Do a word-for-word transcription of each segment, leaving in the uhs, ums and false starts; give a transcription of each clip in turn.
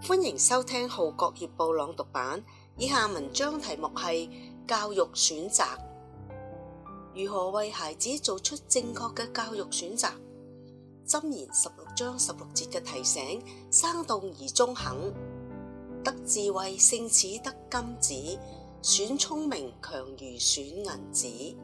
歡迎收聽《號角月報》朗讀版，以下文章題目係教育選擇。如何為孩子做出正確嘅教育選擇？箴言十六章十六節嘅提醒，生動而中肯。得智慧勝似得金子，選聰明強如選銀子。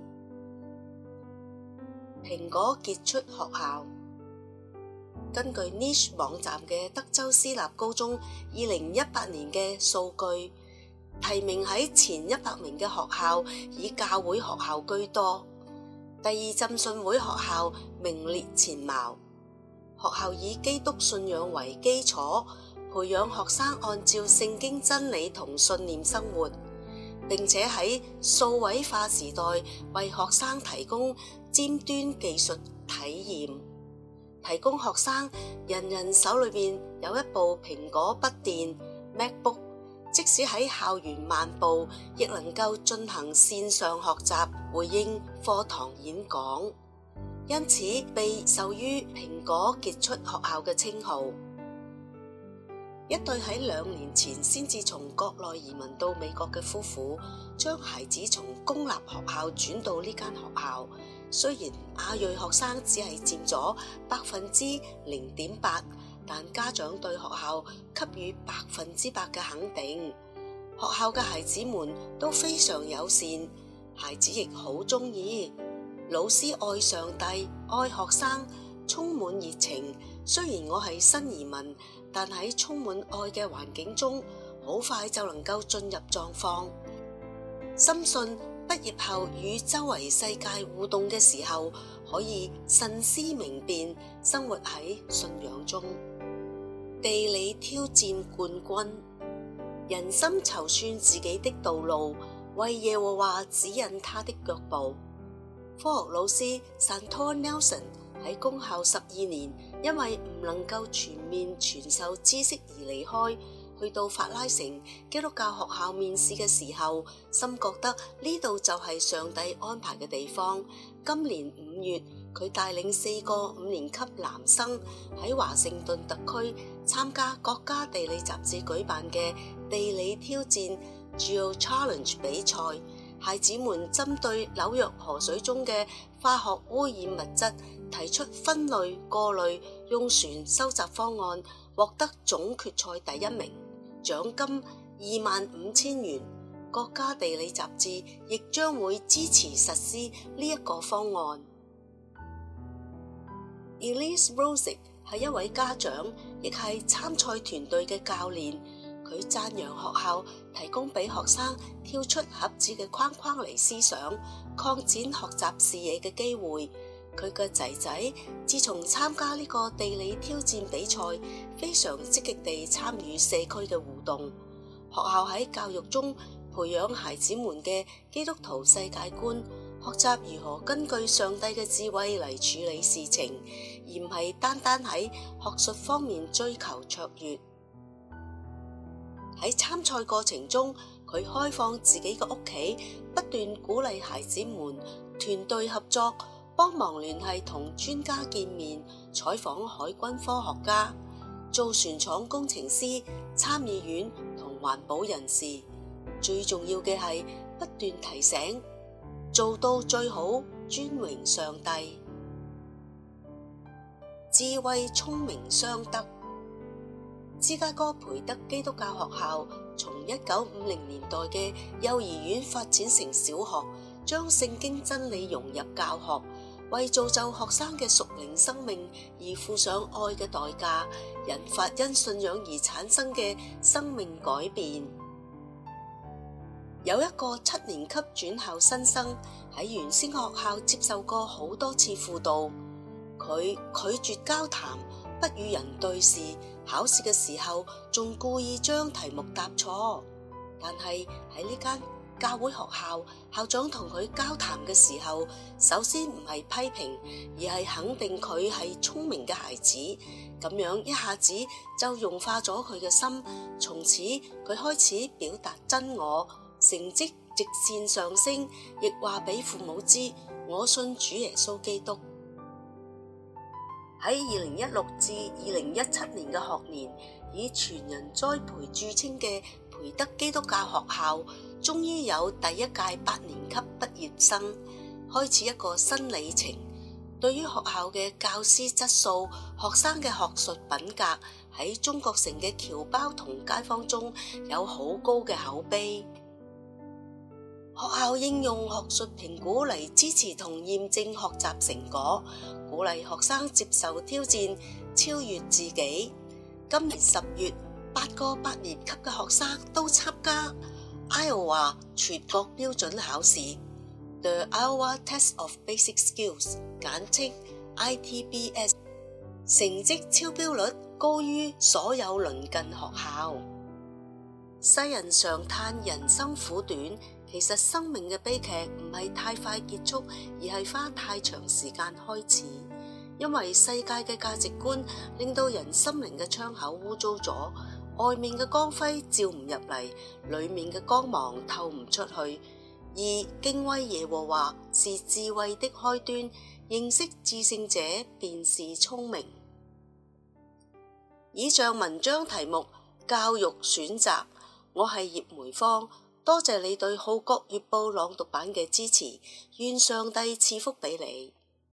蘋果傑出學校。根據 Niche 網站嘅德州私立高中二零一八年嘅數據，提名喺前一百名嘅學校以教會學校居多，第二浸信會學校名列前茅。學校以基督信仰為基礎，培養學生按照聖經真理同信念生活，並且喺數位化時代為學生提供尖端技術體驗。提供學生人人手裏邊有一部蘋果筆電 MacBook， 即使喺校園漫步，亦能夠進行線上學習，回應課堂演講，因此被授予蘋果傑出學校嘅稱號。一對喺兩年前先至從國內移民到美國嘅夫婦，將孩子從公立學校轉到呢間學校。雖然亞裔學生只係佔咗百分之零點八，但家長對學校給予百分之百嘅肯定。學校嘅孩子們都非常友善，孩子亦好中意。老師愛上帝，愛學生，充滿熱情。雖然我係新移民，但喺充滿愛嘅環境中，好快就能夠進入狀況。深信畢業後與周圍世界互動嘅時候，可以慎思明辨，生活喺信仰中。地理挑戰冠軍，人心籌算自己的道路，為耶和華指引他的腳步。科學老師 Santor Nelson 喺公校十二年，因為唔能夠全面傳授知識而離開。去到法拉盛基督教學校面試嘅時候，深覺得呢度就係上帝安排嘅地方。今年五月，佢帶領四個五年級男生喺華盛頓特區參加國家地理雜誌舉辦嘅地理挑戰 Geo Challenge 比賽。孩子們針對紐約河水中嘅化學污染物質提出分類、過濾、用船收集方案，獲得總決賽第一名。獎金二萬五千元，國家地理雜誌亦將會支持實施呢一個方案。Elise Rosick 係一位家長，亦係參賽團隊嘅教練。佢讚揚學校提供俾學生跳出盒子嘅框框嚟思想，擴展學習視野嘅機會。佢嘅仔仔自從參加呢個地理挑戰比賽，非常積極地參與社區嘅互動。學校喺教育中培養孩子們嘅基督徒世界觀，學習如何根據上帝嘅智慧嚟處理事情，而唔係單單喺學術方面追求卓越。喺參賽過程中，佢開放自己嘅屋企，不斷鼓勵孩子們團隊合作，幫忙聯繫同專家見面，採訪海軍科學家、造船廠工程師、參議院同環保人士。最重要嘅係不斷提醒，做到最好，尊榮上帝。智慧聰明相得。芝加哥培德基督教學校從一九五零年代嘅幼兒園發展成小學，將聖經真理融入教學，為造就學生嘅屬靈生命而付上愛嘅代價，引發因信仰而產生嘅生命改變。有一個七年級轉校新生喺原先學校接受過好多次輔導，佢拒絕交談，不與人對視，考試嘅時候仲故意將題目答錯。但係喺呢間教會學校，校長同佢交談嘅時候，首先唔係批評，而係肯定佢係聰明嘅孩子，咁樣一下子就融化咗佢嘅心。從此佢開始表達真我，成績直線上升，亦話俾父母知，我信主耶穌基督。 喺二零一六至二零一七年嘅學年，以全人栽培著稱嘅培德基督教學校，終於有第一屆八年級畢業生，開始一個新里程。對於學校嘅教師質素、學生嘅學術品格，喺中國城嘅僑胞同街坊中有好高嘅口碑。學校應用學術評估嚟支持同驗證學習成果，鼓勵學生接受挑戰，超越自己。今年十月，八個八年級嘅學生都參加 Iowa 全國標準考試 The Iowa Test of Basic Skills， 簡稱 I T B S， 成績超標率高於所有鄰近學校。世人常嘆人生苦短，其實生命嘅悲劇唔係太快結束，而係花太長時間開始。因為世界嘅價值觀令到人心靈嘅窗口污糟咗，外面嘅光輝照唔入嚟，裏面嘅光芒透唔出去。而敬畏耶和華是智慧的開端，認識至聖者便是聰明。以上文章題目教育選擇，我係葉梅芳，多謝你對《號角月報》朗讀版嘅支持，願上帝賜福俾你。